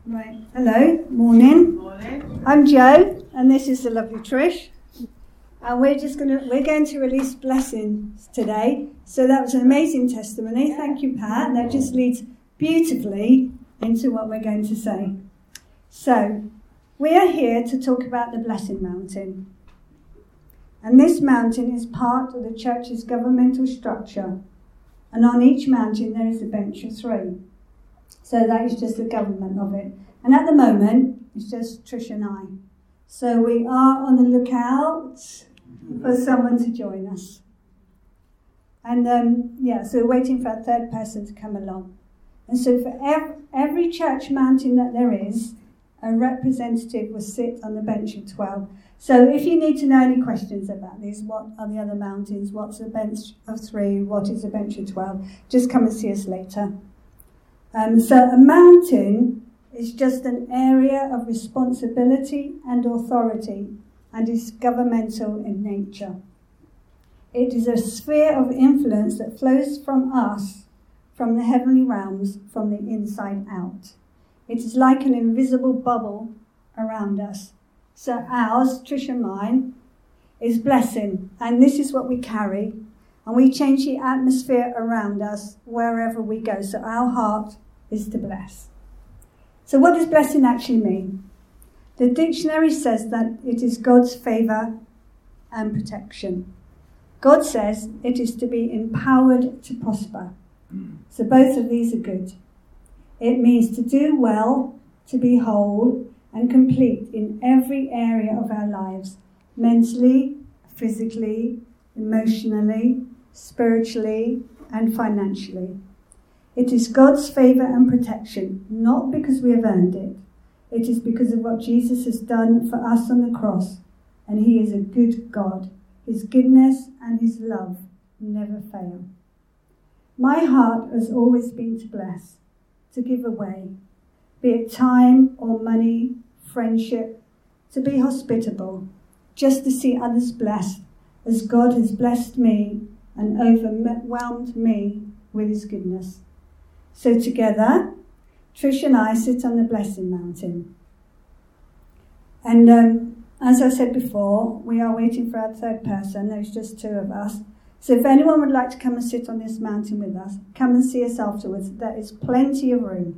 Right. Hello. Morning. Morning. I'm Jo, and this is the lovely Trish. And we're going to release blessings today. So that was an amazing testimony. Thank you, Pat. That just leads beautifully into what we're going to say. So we are here to talk about the Blessing Mountain. And this mountain is part of the church's governmental structure. And on each mountain there is a bench of 3. So that is just the government of it. And at the moment, it's just Trish and I. So we are on the lookout for someone to join us. And so we're waiting for a third person to come along. And so for every church mountain that there is, a representative will sit on the bench of 12. So if you need to know any questions about these, what are the other mountains, what's a bench of 3, what is a bench of 12, just come and see us later. So a mountain is just an area of responsibility and authority and is governmental in nature. It is a sphere of influence that flows from us, from the heavenly realms, from the inside out. It is like an invisible bubble around us. So ours, Trish and mine, is blessing, and this is what we carry, and we change the atmosphere around us wherever we go. So our heart is to bless. So what does blessing actually mean? The dictionary says that it is God's favour and protection. God says it is to be empowered to prosper. So both of these are good. It means to do well, to be whole and complete in every area of our lives, mentally, physically, emotionally, spiritually and financially. It is God's favour and protection, not because we have earned it. It is because of what Jesus has done for us on the cross. And he is a good God. His goodness and his love never fail. My heart has always been to bless, to give away, be it time or money, friendship, to be hospitable, just to see others blessed as God has blessed me and overwhelmed me with his goodness. So together, Trish and I sit on the Blessing Mountain. And as I said before, we are waiting for our third person. There's just 2 of us. So if anyone would like to come and sit on this mountain with us, come and see us afterwards. There is plenty of room.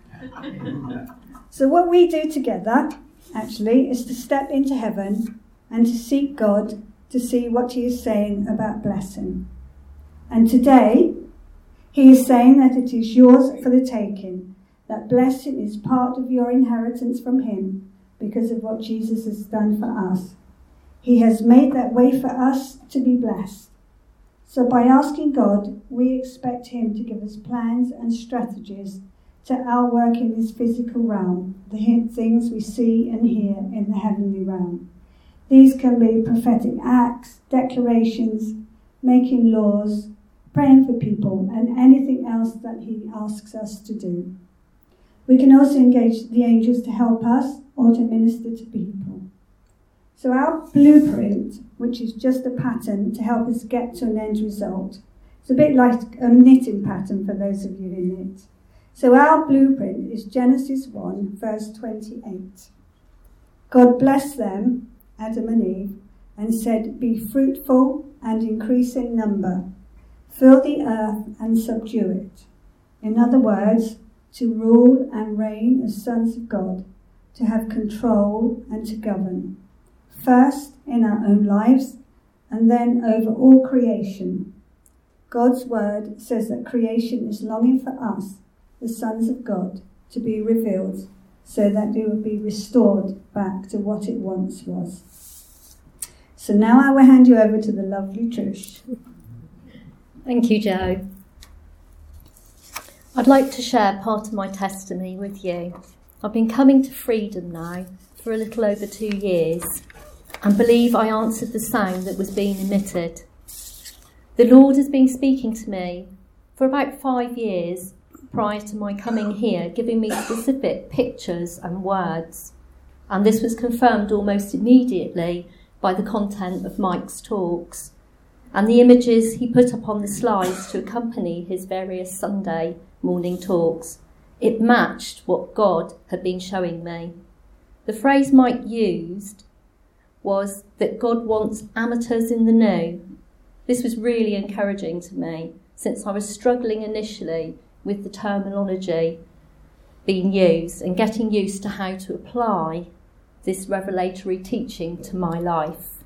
So what we do together, actually, is to step into heaven and to seek God to see what he is saying about blessing. And today, he is saying that it is yours for the taking, that blessing is part of your inheritance from him because of what Jesus has done for us. He has made that way for us to be blessed. So by asking God, we expect him to give us plans and strategies to outwork in this physical realm, the things we see and hear in the heavenly realm. These can be prophetic acts, declarations, making laws, praying for people, and anything else that he asks us to do. We can also engage the angels to help us or to minister to people. So our blueprint, which is just a pattern to help us get to an end result, it's a bit like a knitting pattern for those of you who knit. So our blueprint is Genesis 1, verse 28. God blessed them, Adam and Eve, and said, "Be fruitful and increase in number. Fill the earth and subdue it." In other words, to rule and reign as sons of God, to have control and to govern. First in our own lives and then over all creation. God's word says that creation is longing for us, the sons of God, to be revealed so that it will be restored back to what it once was. So now I will hand you over to the lovely Trish. Thank you, Jo. I'd like to share part of my testimony with you. I've been coming to Freedom now for a little over 2 years and believe I answered the sound that was being emitted. The Lord has been speaking to me for about 5 years prior to my coming here, giving me specific pictures and words. And this was confirmed almost immediately by the content of Mike's talks and the images he put up on the slides to accompany his various Sunday morning talks, It matched what God had been showing me. The phrase Mike used was that God wants amateurs in the new. This was really encouraging to me, since I was struggling initially with the terminology being used and getting used to how to apply this revelatory teaching to my life.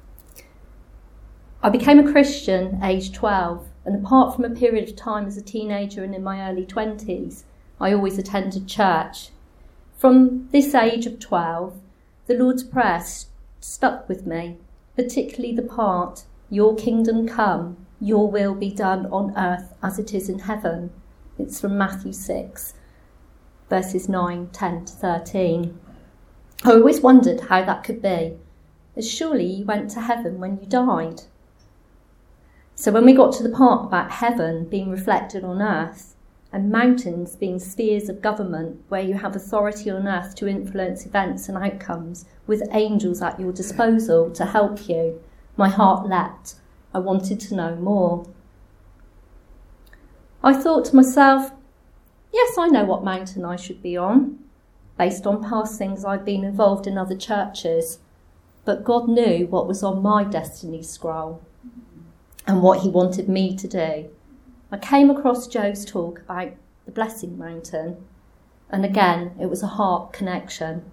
I became a Christian aged 12, and apart from a period of time as a teenager and in my early 20s, I always attended church. From this age of 12, the Lord's Prayer stuck with me, particularly the part, "Your kingdom come, your will be done on earth as it is in heaven." It's from Matthew 6, verses 9, 10 to 13. I always wondered how that could be, as surely you went to heaven when you died. So when we got to the part about heaven being reflected on earth and mountains being spheres of government where you have authority on earth to influence events and outcomes with angels at your disposal to help you, my heart leapt. I wanted to know more. I thought to myself, yes, I know what mountain I should be on, based on past things I'd been involved in other churches, but God knew what was on my destiny scroll and what he wanted me to do. I came across Joe's talk about the blessing mountain, and again, it was a heart connection.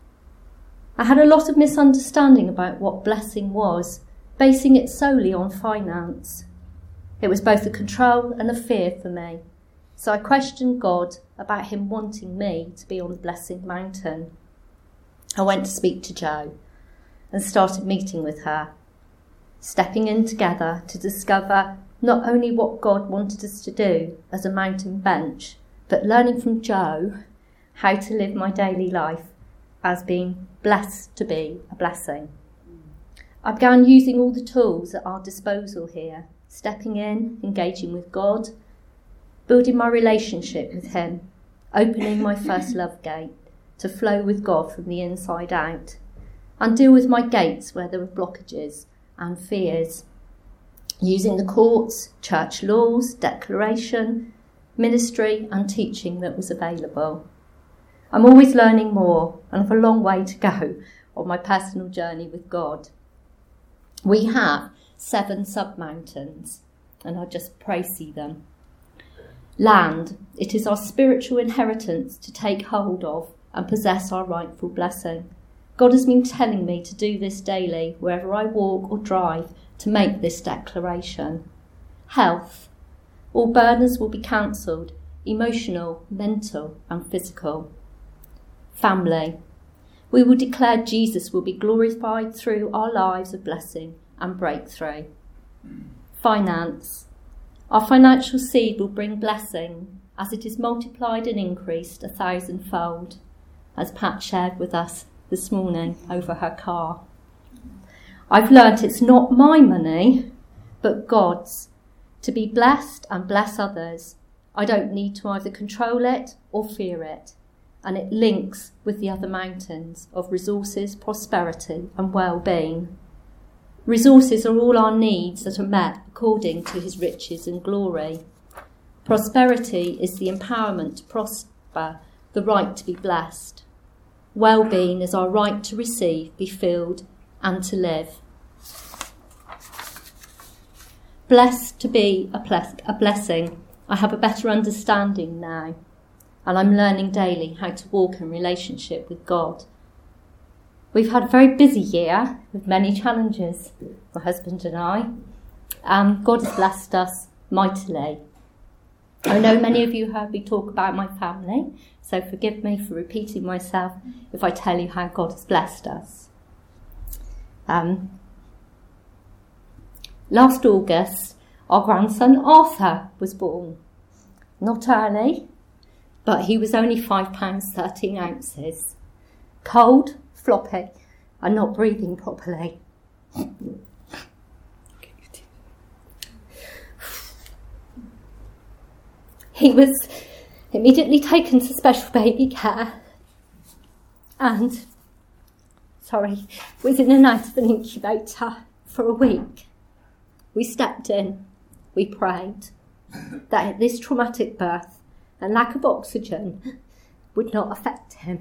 I had a lot of misunderstanding about what blessing was, basing it solely on finance. It was both a control and a fear for me, so I questioned God about him wanting me to be on the blessing mountain. I went to speak to Jo and started meeting with her, stepping in together to discover not only what God wanted us to do as a mountain bench, but learning from Jo how to live my daily life as being blessed to be a blessing. I began using all the tools at our disposal here, stepping in, engaging with God, building my relationship with him, opening my first love gate to flow with God from the inside out, and deal with my gates where there were blockages and fears, using the courts, church laws, declaration, ministry and teaching that was available. I'm always learning more and have a long way to go on my personal journey with God. We have 7 sub-mountains, and I just praise them. Land, it is our spiritual inheritance to take hold of and possess our rightful blessing. God has been telling me to do this daily, wherever I walk or drive, to make this declaration. Health, all burdens will be cancelled, emotional, mental and physical. Family, we will declare Jesus will be glorified through our lives of blessing and breakthrough. Finance, our financial seed will bring blessing as it is multiplied and increased 1,000-fold, as Pat shared with us this morning over her car. I've learnt it's not my money, but God's, to be blessed and bless others. I don't need to either control it or fear it, and it links with the other mountains of resources, prosperity and well-being. Resources are all our needs that are met according to his riches and glory. Prosperity is the empowerment to prosper, the right to be blessed. Well-being is our right to receive, be filled and to live. Blessed to be a blessing. I have a better understanding now, and I'm learning daily how to walk in relationship with God. We've had a very busy year with many challenges, my husband and I, and God has blessed us mightily. I know many of you heard me talk about my family, so forgive me for repeating myself if I tell you how God has blessed us. Last August, our grandson Arthur was born. Not early, but he was only 5 pounds 13 ounces. Cold, floppy, and not breathing properly. He was immediately taken to special baby care and, was in and out of an incubator for a week. We stepped in, we prayed that at this traumatic birth, and lack of oxygen would not affect him.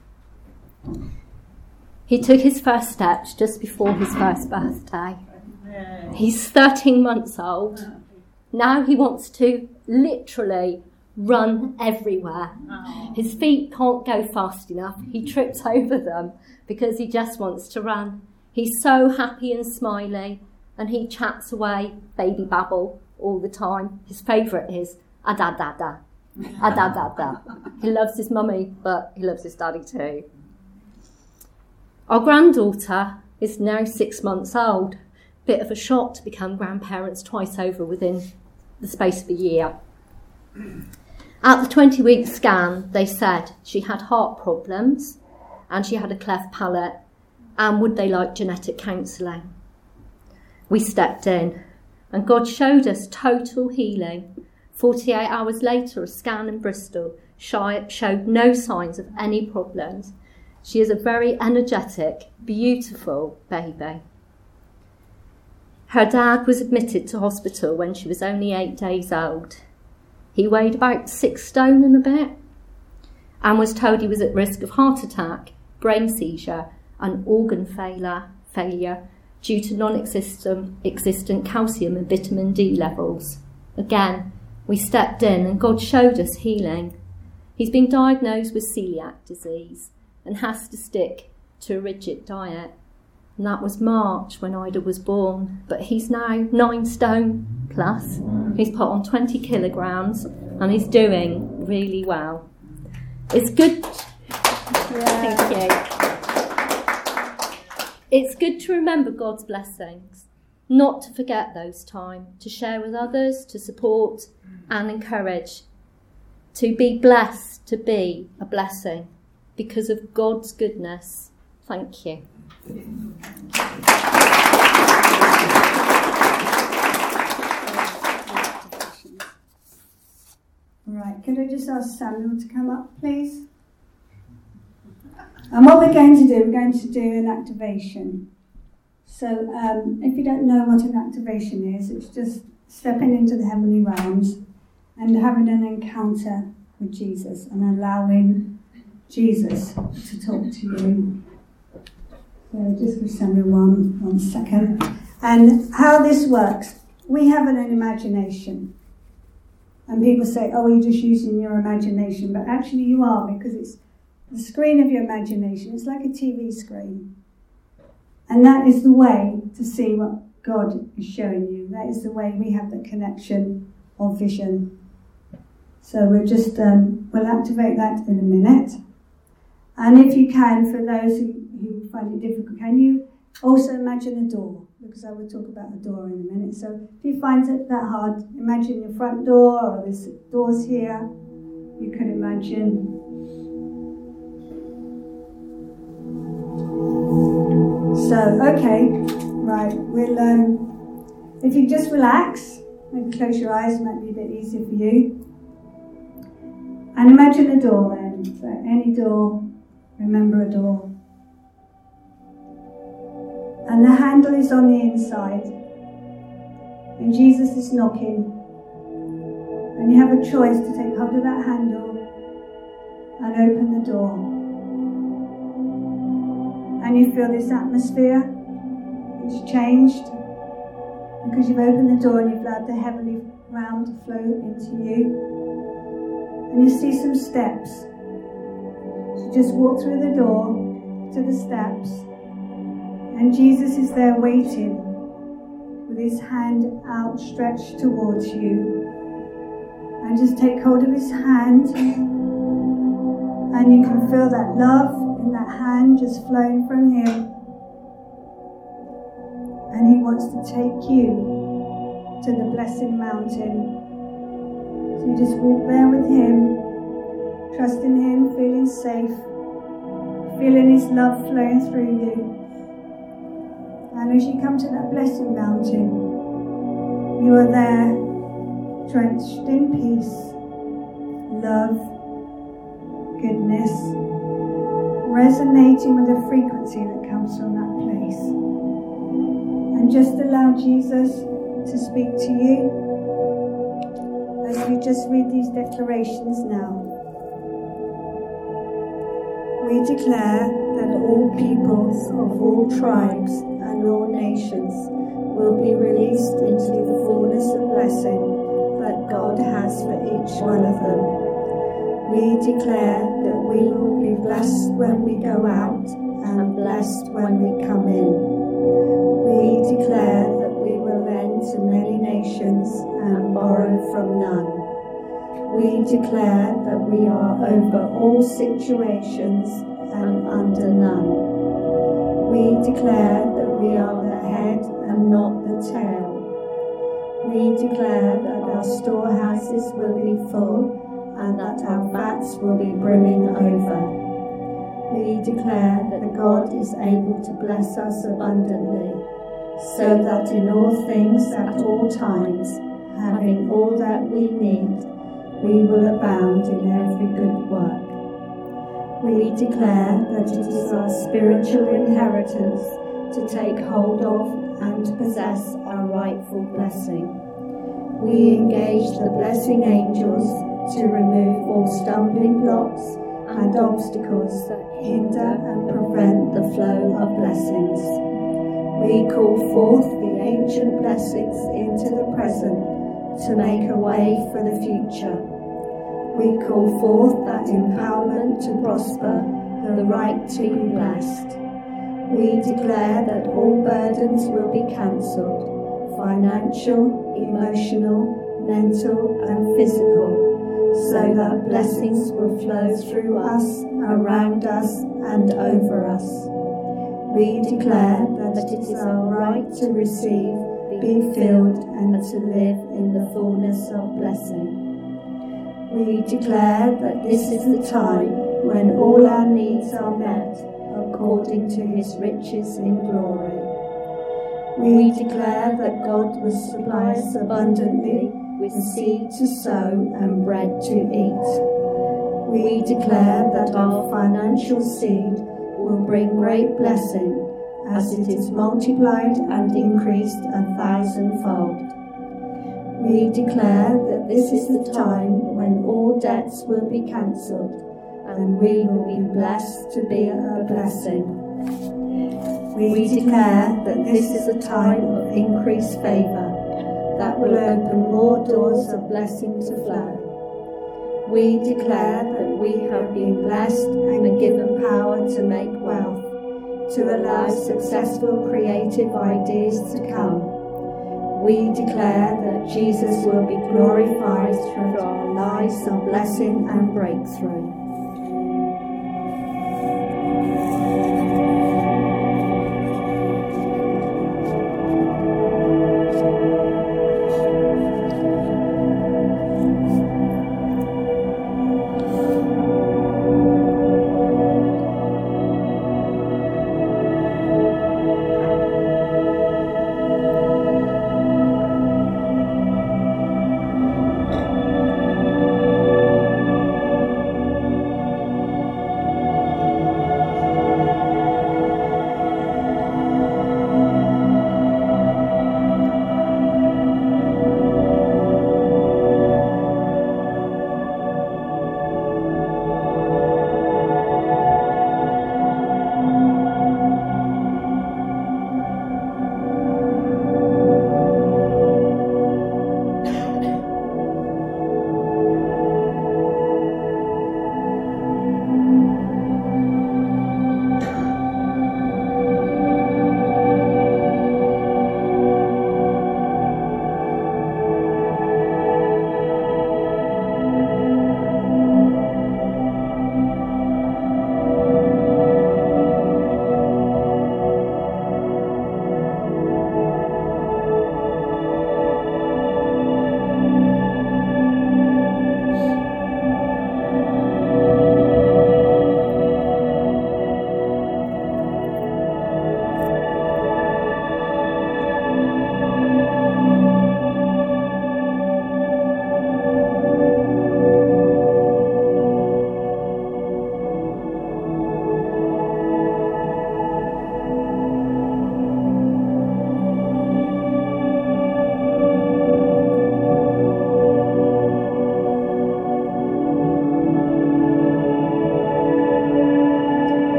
He took his first steps just before his first birthday. He's 13 months old. Now he wants to literally run everywhere. His feet can't go fast enough. He trips over them because he just wants to run. He's so happy and smiley, and he chats away baby babble all the time. His favourite is a-da-da-da, a-da-da-da. He loves his mummy, but he loves his daddy too. Our granddaughter is now 6 months old. Bit of a shock to become grandparents twice over within the space of a year. At the 20-week scan, they said she had heart problems and she had a cleft palate, and would they like genetic counselling? We stepped in, and God showed us total healing. 48 hours later, a scan in Bristol showed no signs of any problems. She is a very energetic, beautiful baby. Her dad was admitted to hospital when she was only 8 days old. He weighed about 6 stone and a bit, and was told he was at risk of heart attack, brain seizure and organ failure due to non-existent calcium and vitamin D levels. Again, we stepped in and God showed us healing. He's been diagnosed with celiac disease and has to stick to a rigid diet. And that was March when Ida was born. But he's now 9 stone plus. He's put on 20 kilograms and he's doing really well. It's good. Thank you. It's good to remember God's blessings, not to forget those times, to share with others, to support and encourage, to be blessed, to be a blessing because of God's goodness. Thank you. Right, could I just ask Samuel to come up, please? And what we're going to do an activation. So if you don't know what an activation is, it's just stepping into the heavenly realms and having an encounter with Jesus and allowing Jesus to talk to you. So just give Samuel one second. And how this works, we have an imagination. And people say, oh, you're just using your imagination. But actually you are, because it's the screen of your imagination. It's like a TV screen. And that is the way to see what God is showing you. That is the way we have the connection of vision. So we'll activate that in a minute. And if you can, for those who find it difficult, can you also imagine a door? Because I will talk about the door in a minute. So if you find it that hard, imagine your front door, or there's doors here. You can imagine. So, okay, right, we'll, if you just relax, maybe close your eyes, it might be a bit easier for you. And imagine a door then, so any door, remember a door. And the handle is on the inside, and Jesus is knocking. And you have a choice to take hold of that handle and open the door. And you feel this atmosphere, it's changed because you've opened the door and you've allowed the heavenly realm to flow into you. And you see some steps. So just walk through the door to the steps, and Jesus is there waiting with his hand outstretched towards you. And just take hold of his hand, and you can feel that love in that hand just flowing from him. And he wants to take you to the blessed mountain. So you just walk there with him, trusting him, feeling safe, feeling his love flowing through you. And as you come to that blessed mountain, you are there, drenched in peace, love, goodness, resonating with the frequency that comes from that place. And just allow Jesus to speak to you as we just read these declarations now. We declare that all peoples of all tribes and all nations will be released into the fullness of blessing that God has for each one of them. We declare that we will be blessed when we go out and blessed when we come in. We declare that we will lend to many nations and borrow from none. We declare that we are over all situations and under none. We declare that we are the head and not the tail. We declare that our storehouses will be full and that our vats will be brimming over. We declare that God is able to bless us abundantly, so that in all things at all times, having all that we need, we will abound in every good work. We declare that it is our spiritual inheritance to take hold of and possess our rightful blessing. We engage the blessing angels to remove all stumbling blocks and obstacles that hinder and prevent the flow of blessings. We call forth the ancient blessings into the present to make a way for the future. We call forth that empowerment to prosper, the right to be blessed. We declare that all burdens will be cancelled, financial, emotional, mental and physical, so that blessings will flow through us, around us and over us. We declare that it is our right to receive, be filled and to live in the fullness of blessing. We declare that this is the time when all our needs are met according to his riches in glory. We declare that God will supply us abundantly with seed to sow and bread to eat. We declare that our financial seed will bring great blessing as it is multiplied and increased 1,000-fold. We declare that this is the time when all debts will be cancelled and we will be blessed to be a blessing. We declare that this is a time of increased favour that will open more doors of blessing to flow. We declare that we have been blessed and given power to make wealth, to allow successful creative ideas to come. We declare that Jesus will be glorified through our lives of blessing and breakthrough.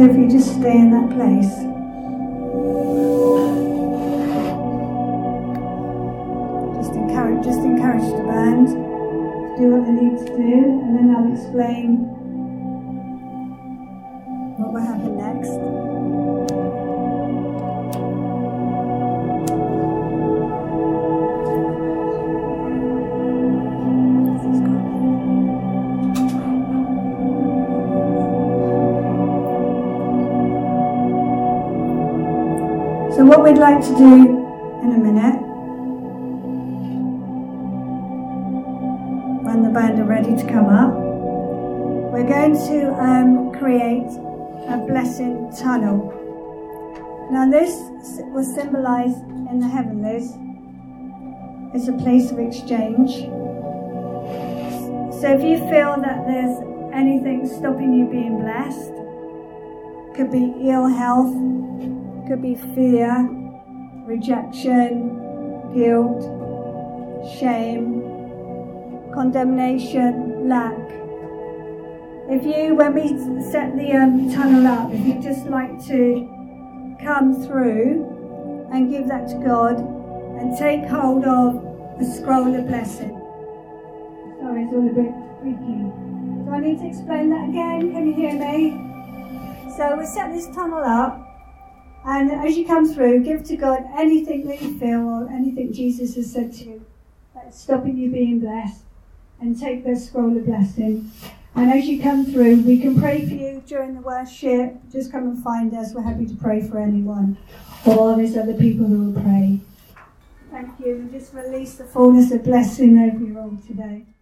So if you just stay in that place. Just encourage the band to do what they need to do, and then I'll explain what will happen next. So what we'd like to do in a minute, when the band are ready to come up, we're going to create a blessing tunnel. Now this was symbolised in the heavenlies. It's a place of exchange. So if you feel that there's anything stopping you being blessed, could be ill health, could be fear, rejection, guilt, shame, condemnation, lack. If you, when we set the tunnel up, if you'd just like to come through and give that to God and take hold of the scroll of blessing. Sorry, it's all a bit freaky. Do I need to explain that again? Can you hear me? So we set this tunnel up, and as you come through, give to God anything that you feel or anything Jesus has said to you that's stopping you being blessed, and take the scroll of blessing. And as you come through, we can pray for you during the worship. Just come and find us. We're happy to pray for anyone. Or there's other people who will pray. Thank you. And just release the fullness of blessing over you all today.